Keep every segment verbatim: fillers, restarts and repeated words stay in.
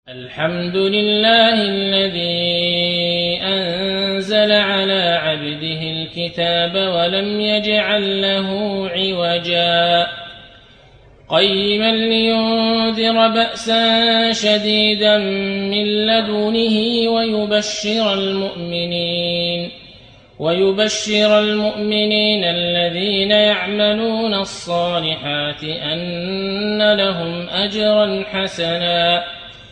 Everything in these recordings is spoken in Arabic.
الحمد لله الذي أنزل على عبده الكتاب ولم يجعل له عوجا قيما لينذر بأسا شديدا من لدنه ويبشر المؤمنين ويبشر المؤمنين الذين يعملون الصالحات أن لهم أجرا حسنا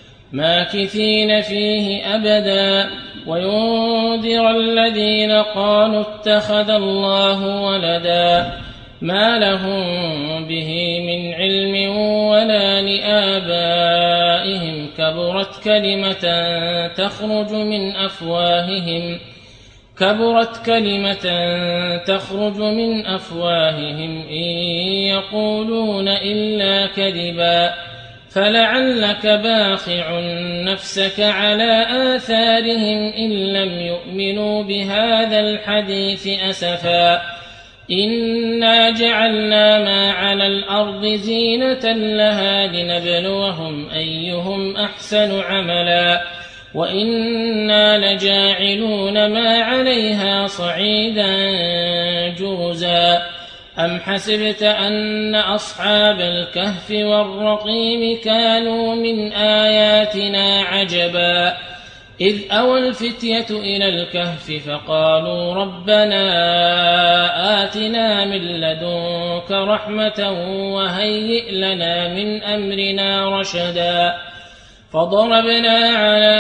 ماكثين فيه أبدا وينذر الذين قالوا اتخذ الله ولدا ما لهم به من علم ولا لآبائهم كبرت كلمة تخرج من أفواههم كبرت كلمة تخرج من أفواههم إن يقولون إلا كذبا فلعلك باخع نفسك على آثارهم إن لم يؤمنوا بهذا الحديث أسفا إنا جعلنا ما على الأرض زينة لها لنبلوهم أيهم أحسن عملا وإنا لجاعلون ما عليها صعيدا جرزا أم حسبت أن أصحاب الكهف والرقيم كانوا من آياتنا عجبا إذ أوى الفتية إلى الكهف فقالوا ربنا آتنا من لدنك رحمة وهيئ لنا من أمرنا رشدا فضربنا على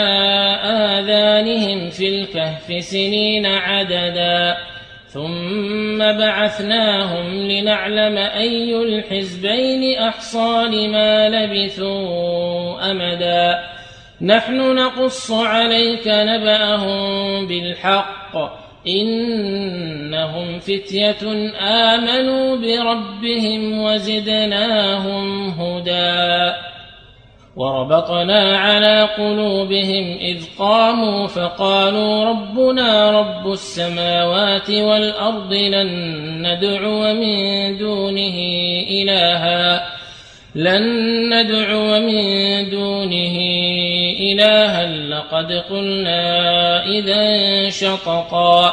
آذانهم في الكهف سنين عددا ثم بعثناهم لنعلم أي الحزبين أحصى لما لبثوا أمدا نحن نقص عليك نبأهم بالحق إنهم فتية آمنوا بربهم وزدناهم هدى وربطنا على قلوبهم إذ قاموا فقالوا ربنا رب السماوات والأرض لن ندعو من دونه إلها لن ندعو من دونه إلها لقد قلنا إذا شططا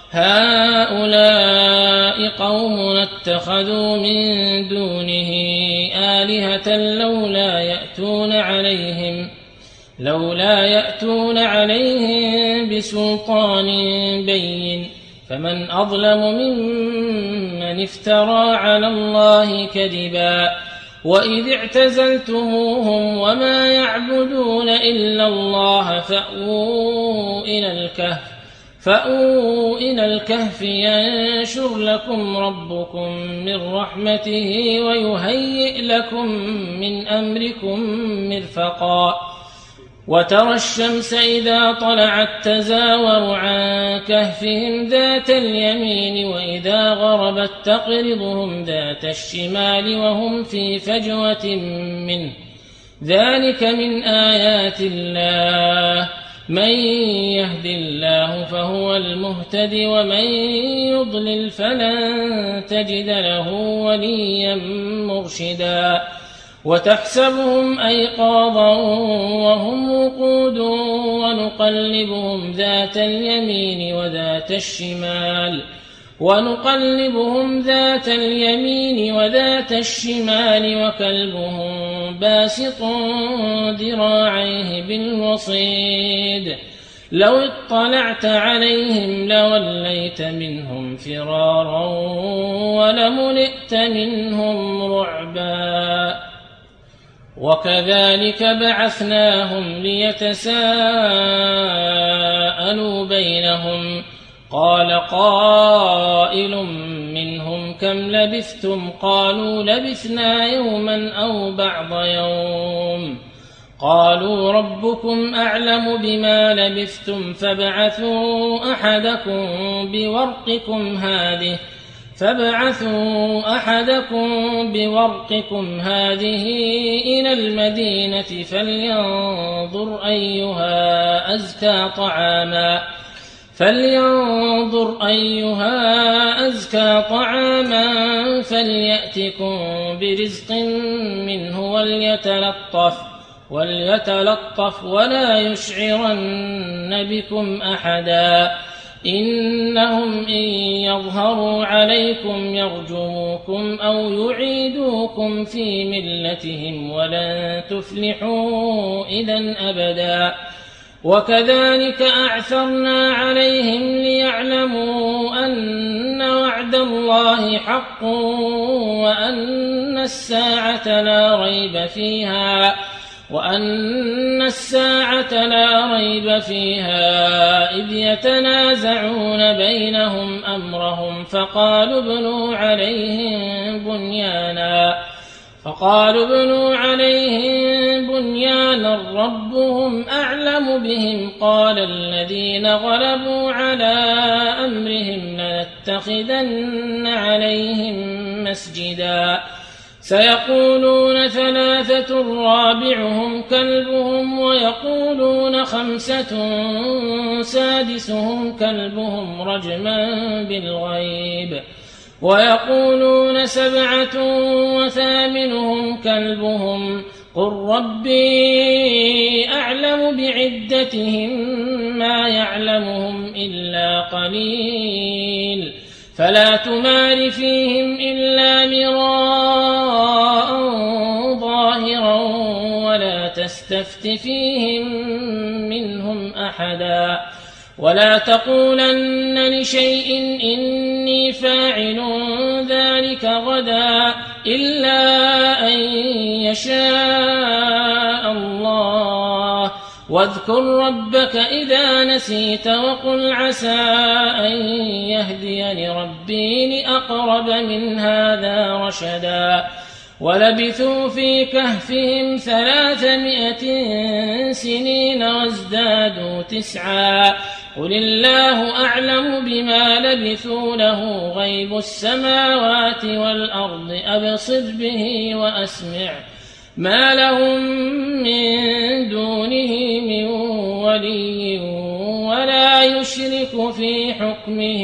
هؤلاء قوم اتخذوا من دونه آلهة لولا يأتون عليهم لولا يأتون عليهم بسلطان بين فمن أظلم ممن افترى على الله كذبا وإذ اعتزلتموهم وما يعبدون إلا الله فأووا إلى الكهف فأووا إلى الكهف ينشر لكم ربكم من رحمته ويهيئ لكم من أمركم مرفقا وترى الشمس إذا طلعت تزاور عن كهفهم ذات اليمين وإذا غربت تقرضهم ذات الشمال وهم في فجوة منه ذلك من آيات الله من يهد الله فهو المهتد ومن يضلل فلن تجد له وليا مرشدا وتحسبهم أيقاظا وهم وقود ونقلبهم ذات اليمين وذات الشمال ونقلبهم ذات اليمين وذات الشمال وكلبهم باسط ذراعيه بالوصيد لو اطلعت عليهم لوليت منهم فرارا ولملئت منهم رعبا وكذلك بعثناهم ليتساءلوا بينهم قال قائل منهم كم لبثتم قالوا لبثنا يوما أو بعض يوم قالوا ربكم أعلم بما لبثتم فابعثوا أحدكم بورقكم هذه فابعثوا أحدكم بورقكم هذه إلى المدينة فلينظر أيها أزكى طعاما فلينظر أيها أزكى طعاما فليأتكم برزق منه وليتلطف وليتلطف ولا يشعرن بكم أحدا إنهم إن يظهروا عليكم يرجموكم أو يعيدوكم في ملتهم ولن تفلحوا إذن أبدا وكذلك أعثرنا عليهم ليعلموا أن وعد الله حق وأن الساعة لا ريب فيها وأن الساعة لا ريب فيها إذ يتنازعون بينهم أمرهم فقالوا ابنوا عليهم بنيانا فقالوا ابنوا عليهم بنيانا ربهم أعلم بهم قال الذين غلبوا على أمرهم لنتخذن عليهم مسجدا سيقولون ثلاثة رابعهم كلبهم ويقولون خمسة سادسهم كلبهم رجما بالغيب ويقولون سبعة وثامنهم كلبهم قل ربي أعلم بعدتهم ما يعلمهم إلا قليل فلا تمار فيهم إلا مراء ظاهرا ولا تستفت فيهم منهم أحدا ولا تقولن لشيء إني فاعل ذلك غدا إلا أن يشاء الله واذكر ربك إذا نسيت وقل عسى أن يهديني ربي لأقرب من هذا رشدا ولبثوا في كهفهم ثلاثمائة سنين وازدادوا تسعا قل الله أعلم بما لبثوا له غيب السماوات والأرض أبصر به وأسمع ما لهم من دونه من ولي ولا يشرك في حكمه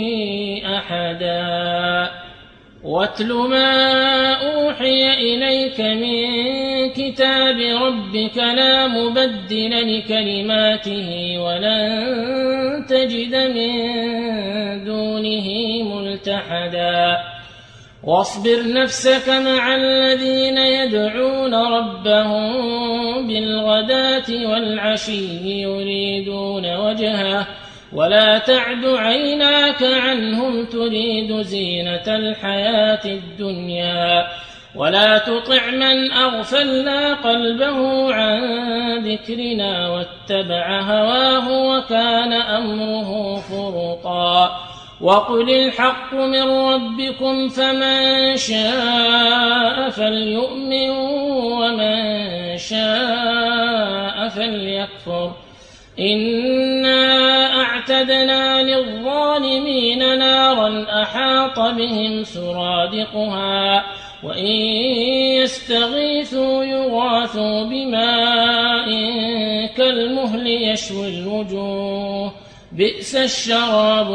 أحدا واتل ما أوحي إليك من كتاب ربك لا مبدل لكلماته ولن تجد من دونه ملتحدا واصبر نفسك مع الذين يدعون ربهم بالغداة والعشي يريدون وجهه ولا تعد عيناك عنهم تريد زينة الحياة الدنيا ولا تطع من أغفلنا قلبه عن ذكرنا واتبع هواه وكان أمره فرطا وقل الحق من ربكم فمن شاء فليؤمن ومن شاء فليكفر إنا أعتدنا للظالمين نارا أحاط بهم سرادقها وإن يستغيثوا يغاثوا بماء كالمهل يشوي الوجوه بئس الشراب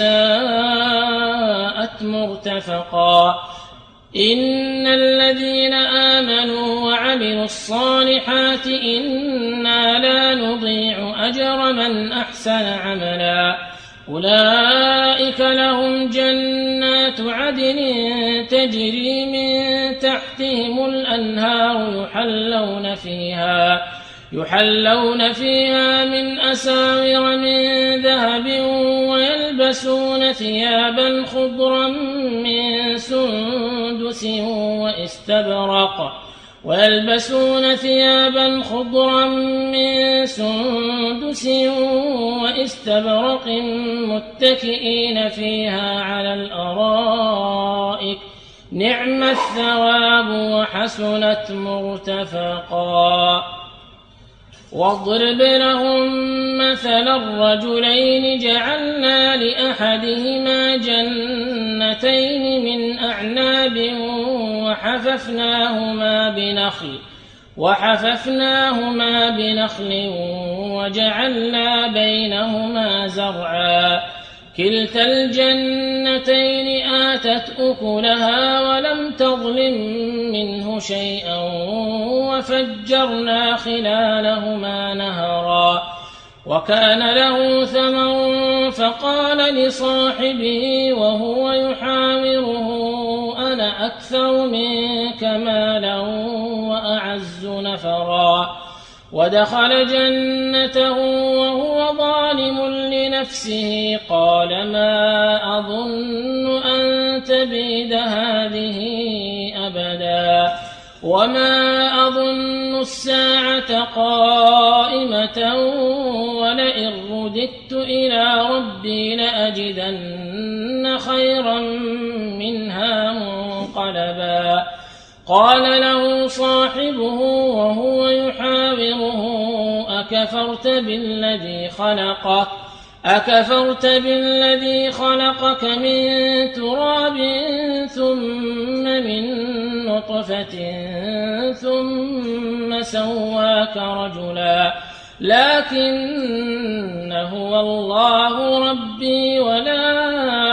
وساءت مرتفقا إن الذين آمنوا وعملوا الصالحات إنا لا نضيع أجر من أحسن عملا أولئك لهم جنات عدن تجري من تحتهم الأنهار يحلون فيها يحلون فيها من أساور من ذهب ويلبسون ثيابا خضرا من سندس واستبرق ويلبسون ثيابا خضرا من سندس واستبرق متكئين فيها على الأرائك نعم الثواب وحسنت مرتفقا واضرب لهم مثل الرجلين جعلنا لأحدهما جنتين من أعناب وحففناهما بنخل وحففناهما بنخل وجعلنا بينهما زرعا كلتا الجنتين آتت أكلها ولم تظلم منه شيئا وفجرنا خلالهما نهرا وكان له ثمر فقال لصاحبه وهو يحاوره أنا أكثر منك مالا وأعز نفرا ودخل جنته وهو ظالم لنفسه قال ما أظن أن تبيد هذه أبدا وما أظن الساعة قائمة ولئن رددت إلى ربي لأجدن خيرا منها منقلبا قال له صاحبه وهو يحاوره أكفرت بالذي خلقك أكفرت بالذي خلقك من تراب ثم من نطفة ثم سواك رجلا لكن هو الله ربي ولا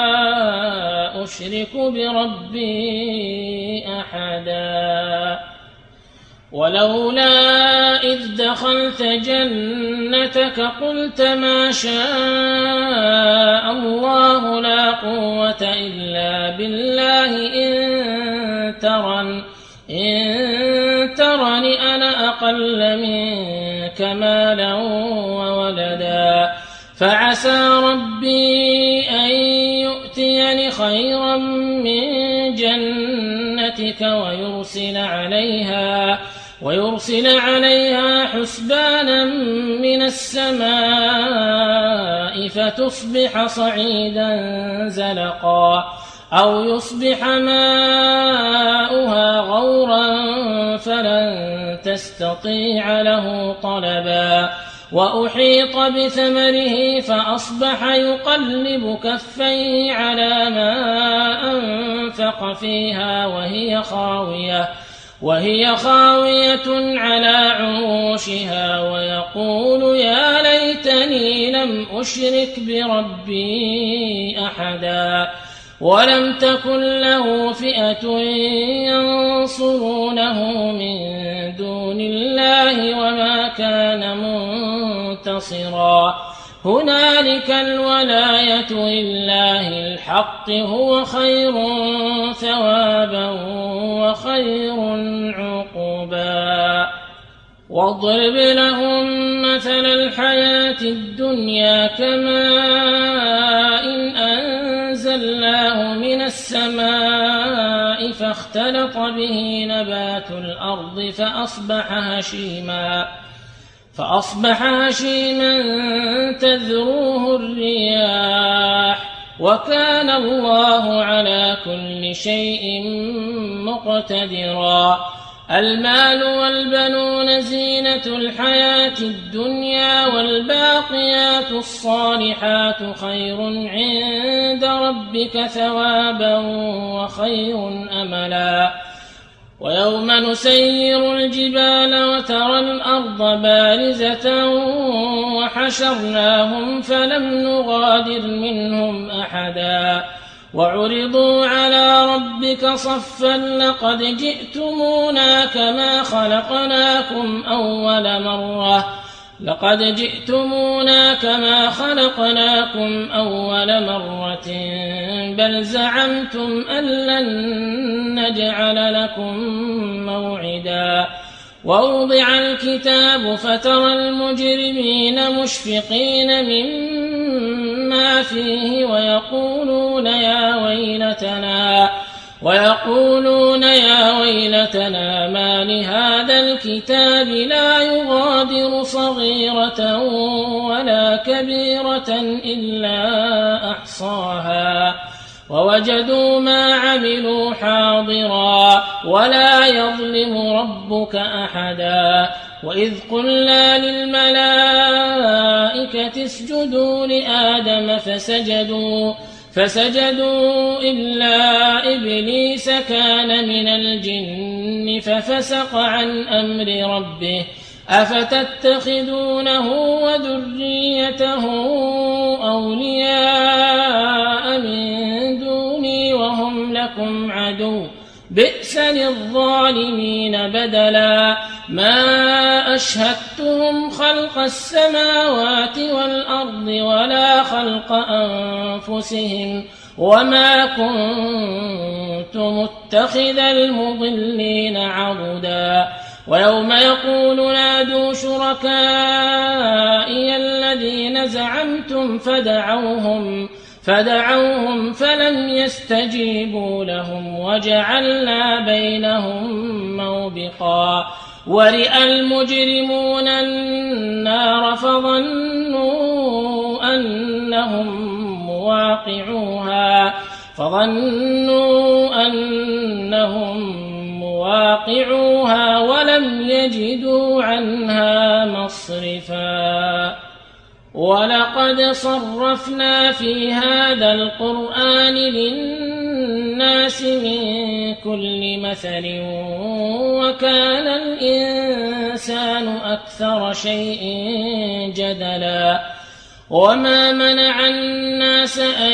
أشرك بربي أحدا ولولا إذ دخلت جنتك قلت ما شاء الله لا قوة إلا بالله إن ترن إن ترني أنا أقل منك مالا وولدا فعسى ربي أن يؤتيني خيرا من جنتك ويرسل عليها ويرسل عليها حسبانا من السماء فتصبح صعيدا زلقا أو يصبح ماؤها غورا فلن تستطيع له طلبا وأحيط بثمره فأصبح يقلب كفيه على ما أنفق فيها وهي خاوية وهي خاوية على عروشها ويقول يا ليتني لم أشرك بربي أحدا ولم تكن له فئة ينصرونه من دون الله وما كان منتصرا هنالك الولاية لله الحق هو خير ثوابا وخير عقبا واضرب لهم مثل الحياة الدنيا كماء إن أنزلناه من السماء فاختلط به نبات الأرض فأصبح هشيما فأصبح هشيما تذروه الرياح وكان الله على كل شيء مقتدرا المال والبنون زينة الحياة الدنيا والباقيات الصالحات خير عند ربك ثوابا وخير أملا ويوم نسير الجبال وترى الأرض بارزة وحشرناهم فلم نغادر منهم أحدا وعرضوا على ربك صفا لقد جئتمونا كما خلقناكم أول مرة لقد جئتمونا كما خلقناكم أول مرة بل زعمتم أن لن نجعل لكم موعدا ووضع الكتاب فترى المجرمين مشفقين مما فيه ويقولون يا ويلتنا ويقولون يا ويلتنا ما لهذا الكتاب لا يغادر صغيرة ولا كبيرة إلا أحصاها ووجدوا ما عملوا حاضرا ولا يظلم ربك أحدا وإذ قلنا للملائكة اسجدوا لآدم فسجدوا فسجدوا إلا إبليس كان من الجن ففسق عن أمر ربه أفتتخذونه وذريته أولياء أحسن الظالمين بدلا ما أشهدتهم خلق السماوات والأرض ولا خلق أنفسهم وما كنت متخذ المضلين عضدا ويوم يقول نادوا شركائي الذين زعمتم فدعوهم فدعوهم فلم يستجيبوا لهم وجعلنا بينهم موبقا ورئ المجرمون النار فظنوا أنهم مواقعوها فظنوا أنهم مواقعوها ولم يجدوا عنها مصرفا ولقد صرفنا في هذا القرآن للناس من كل مثل وكان الإنسان أكثر شيء جدلا وما منع الناس أن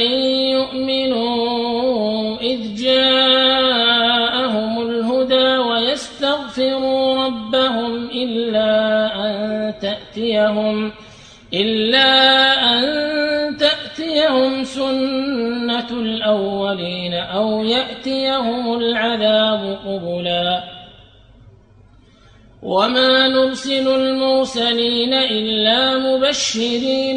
يؤمنوا إذ جاءهم الهدى ويستغفروا ربهم إلا أن تأتيهم إلا أن تأتيهم سنة الأولين أو يأتيهم العذاب قبلا وما نرسل المرسلين إلا مبشرين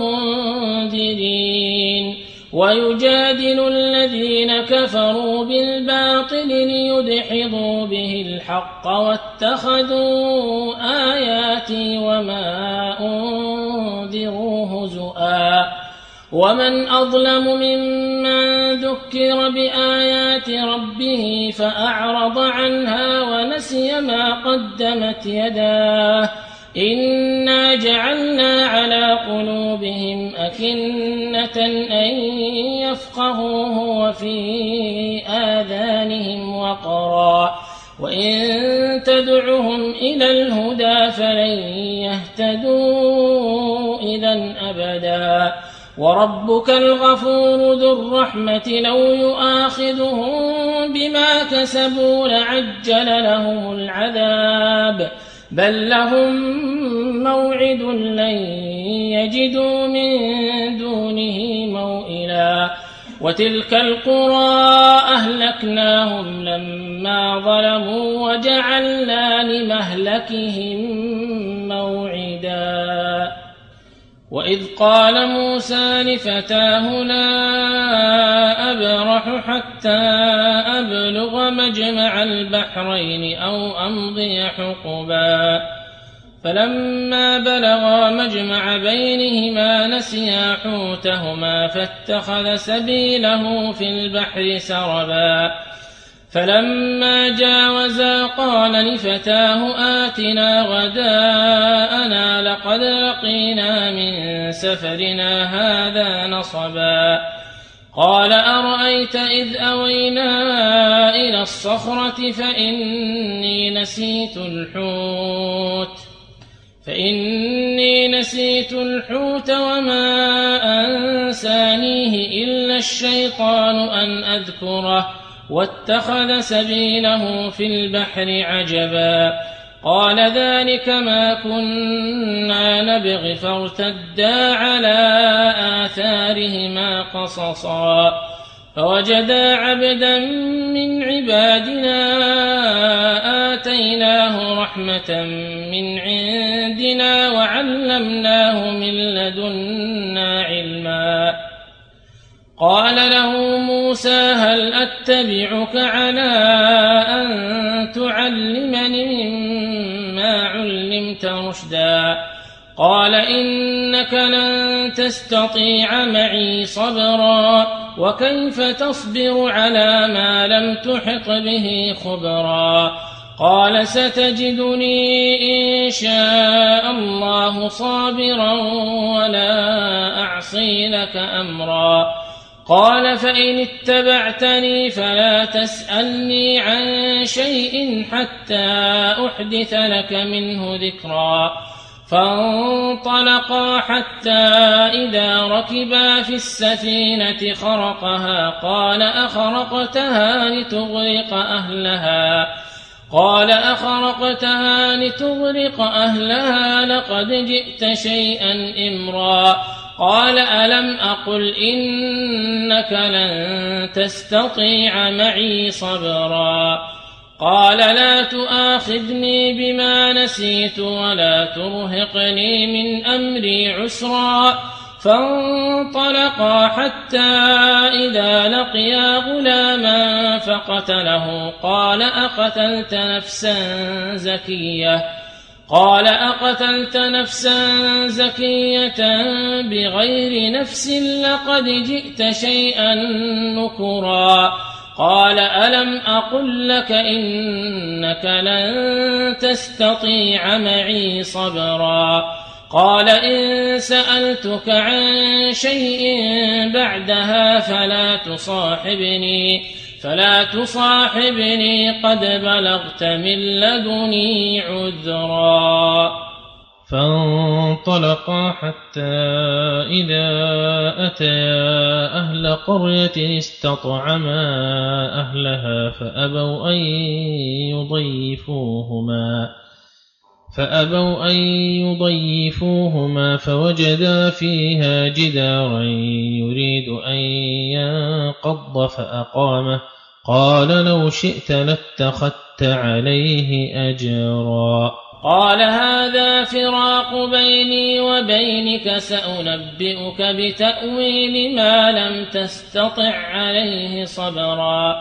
ومنذرين ويجادل الذين كفروا بالباطل ليدحضوا به الحق واتخذوا آياتي وما أنذروا هزؤا ومن أظلم ممن ذكر بآيات ربه فأعرض عنها ونسي ما قدمت يداه إنا جعلنا على قلوبهم أكنة أن يفقهوه وفي آذانهم وقرا وإن تدعهم إلى الهدى فلن يهتدوا إذا أبدا وربك الغفور ذو الرحمة لو يؤاخذهم بما كسبوا لعجل لهم العذاب بل لهم موعد لن يجدوا من دونه موئلا وتلك القرى أهلكناهم لما ظلموا وجعلنا لمهلكهم موعدا وإذ قال موسى لفتاه لا أبرح حتى أبلغ مجمع البحرين أو أمضي حقبا فلما بلغا مجمع بينهما نسيا حوتهما فاتخذ سبيله في البحر سربا فلما جاوزا قال لفتاه آتنا غداءنا لقد لقينا من سفرنا هذا نصبا قال أرأيت إذ أوينا إلى الصخرة فإني نسيت الحوت فإني نسيت الحوت وما أنسانيه إلا الشيطان أن أذكره واتخذ سبيله في البحر عجبا قال ذلك ما كنا نبغ فارتدا على آثارهما قصصا فوجدا عبدا من عبادنا آتيناه رحمة من عندنا وعلمناه من لدنا علما قال له موسى هل أتبعك على أن تعلمني مما علمت رشدا قال إنك لن تستطيع معي صبرا وكيف تصبر على ما لم تحط به خبرا قال ستجدني إن شاء الله صابرا ولا أعصي لك أمرا قال فإن اتبعتني فلا تسألني عن شيء حتى أحدث لك منه ذكرا فانطلقا حتى إذا ركبا في السفينة خرقها قال أخرقتها لتغرق أهلها قال أخرقتها لتغرق أهلها لقد جئت شيئا إمرا قال ألم أقل إنك لن تستطيع معي صبرا قال لا تؤاخذني بما نسيت ولا ترهقني من أمري عسرا فانطلقا حتى إذا لقيا غلاما فقتله قال أقتلت نفسا زكية قال أقتلت نفسا زكية بغير نفس لقد جئت شيئا نكرا قال ألم أقل لك إنك لن تستطيع معي صبرا قال إن سألتك عن شيء بعدها فلا تصاحبني فلا تصاحبني قد بلغت من لدني عذرا فانطلقا حتى إذا أتيا أهل قرية استطعما أهلها فأبوا أن يضيفوهما فأبوا أن يضيفوهما فوجدا فيها جدارا يريد أن ينقض فأقامه قال لو شئت لاتخذت عليه أجرا قال هذا فراق بيني وبينك سأنبئك بتأويل ما لم تستطع عليه صبرا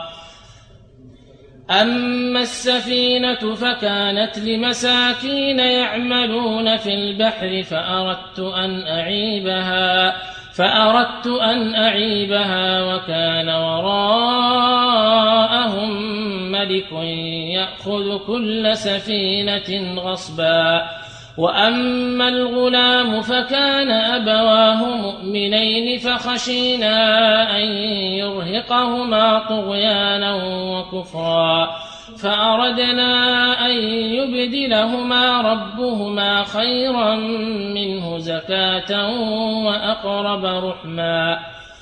أما السفينة فكانت لمساكين يعملون في البحر فأردت أن أعيبها فأردت أن أعيبها وكان وراءهم ملك يأخذ كل سفينة غصبا وأما الغلام فكان أبواه مؤمنين فخشينا أن يرهقهما طغيانا وكفرا فأردنا أن يبدلهما ربهما خيرا منه زكاة وأقرب رحما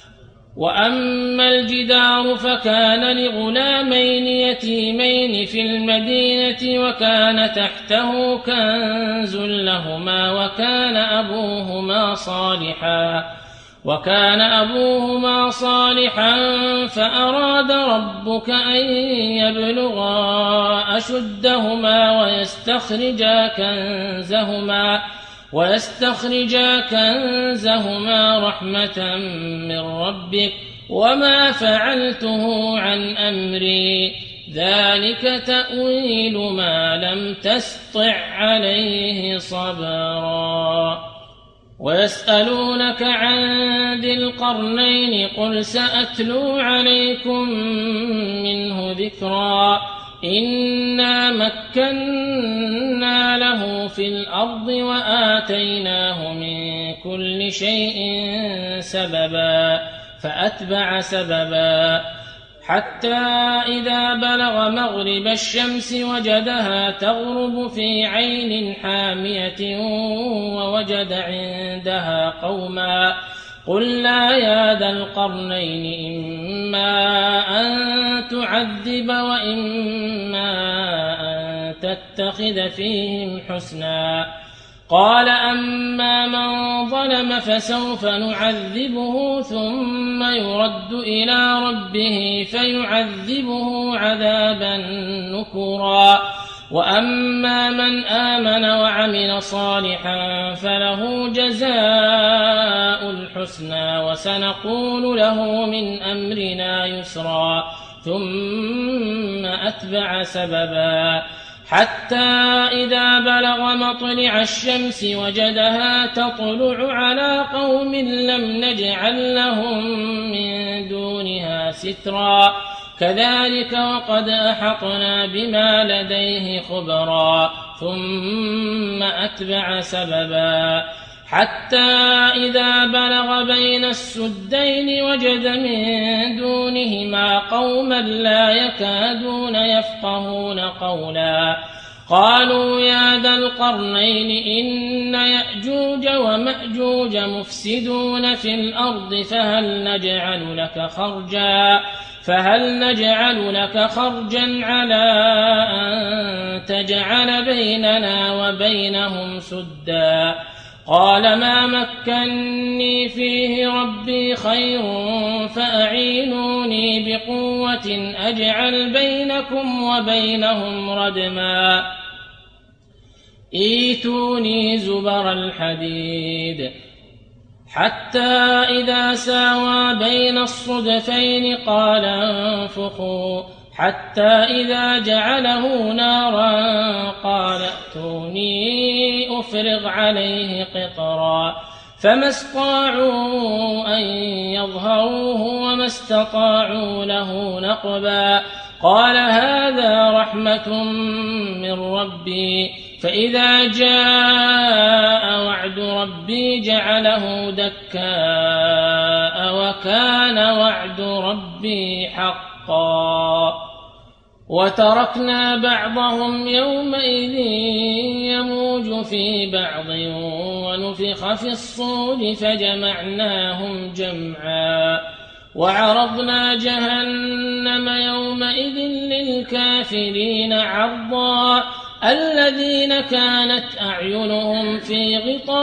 وأما الجدار فكان لغلامين يتيمين في المدينة وكان تحته كنز لهما وكان أبوهما صالحا وكان أبوهما صالحا فأراد ربك أن يبلغا أشدهما ويستخرجا كنزهما ويستخرجا كنزهما رحمة من ربك وما فعلته عن أمري ذلك تأويل ما لم تسطع عليه صبرا ويسألونك عن ذي القرنين قل سأتلو عليكم منه ذكرا إنا مكنا له في الأرض وآتيناه من كل شيء سببا فأتبع سببا حتى إذا بلغ مغرب الشمس وجدها تغرب في عين حامية ووجد عندها قوما قلنا يا ذا القرنين إما أن تعذب وإما أن تتخذ فيهم حسنا قال أما من ظلم فسوف نعذبه ثم يرد إلى ربه فيعذبه عذابا نكرا وأما من آمن وعمل صالحا فله جزاء الحسنى وسنقول له من أمرنا يسرا ثم أتبع سببا حتى إذا بلغ مطلع الشمس وجدها تطلع على قوم لم نجعل لهم من دونها سترا كذلك وقد أحطنا بما لديه خبرا ثم أتبع سببا حتى إذا بلغ بين السدين وجد من دونهما قوما لا يكادون يفقهون قولا قالوا يا ذا القرنين إن يأجوج ومأجوج مفسدون في الأرض فهل نجعل لك خرجا فهل نجعل لك خرجا على أن تجعل بيننا وبينهم سدا قال ما مكني فيه ربي خير فأعينوني بقوة أجعل بينكم وبينهم ردما ايتوني زبر الحديد حتى إذا ساوى بين الصدفين قال انفخوا حتى إذا جعله نارا قال ائتوني أفرغ عليه قطرا فما استطاعوا أن يظهروه وما استطاعوا له نقبا قال هذا رحمة من ربي فإذا جاء وعد ربي جعله دكاء وكان وعد ربي حقا وتركنا بعضهم يومئذ يموج في بعض ونفخ في الصور فجمعناهم جمعا وعرضنا جهنم يومئذ للكافرين عرضا الذين كانت أعينهم في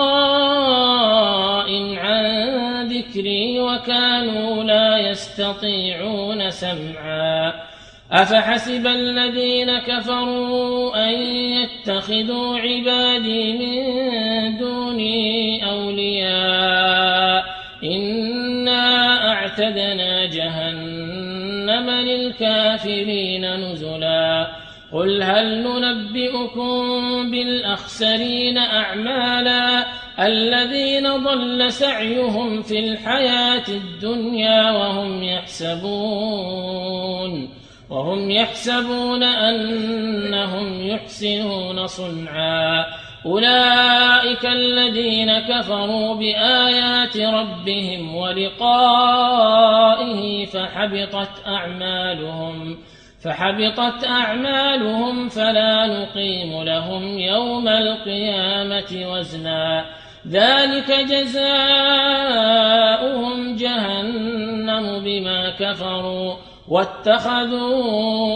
غطاء عن ذكري وكانوا لا يستطيعون سمعا أفحسب الذين كفروا أن يتخذوا عبادي من دوني أولياء إنا أعتدنا جهنم للكافرين نزلا قل هل ننبئكم بالأخسرين أعمالا الذين ضل سعيهم في الحياة الدنيا وهم يحسبون وهم يحسبون أنهم يحسنون صنعا أولئك الذين كفروا بآيات ربهم ولقائه فحبطت أعمالهم فحبطت أعمالهم فلا نقيم لهم يوم القيامة وزنا ذلك جزاؤهم جهنم بما كفروا واتخذوا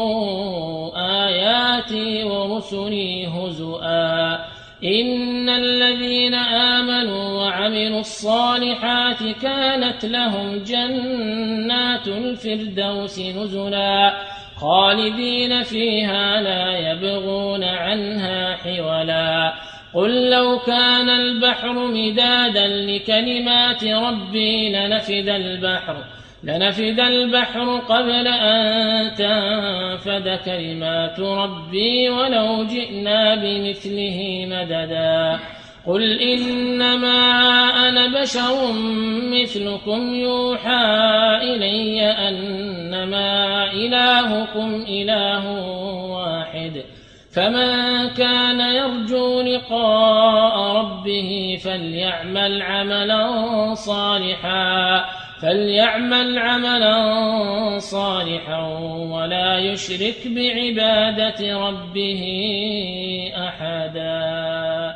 آياتي ورسلي هزؤا إن الذين آمنوا وعملوا الصالحات كانت لهم جنات الفردوس نزلا خالدين فيها لا يبغون عنها حولا قل لو كان البحر مدادا لكلمات ربي لنفد البحر لنفد البحر قبل أن تنفد كلمات ربي ولو جئنا بمثله مددا قل إنما أنا بشر مثلكم يوحى إلي أنما إلهكم إله واحد فمن كان يرجو لقاء ربه فليعمل عملا صالحا فليعمل عملا صالحا ولا يشرك بعبادة ربه أحدا.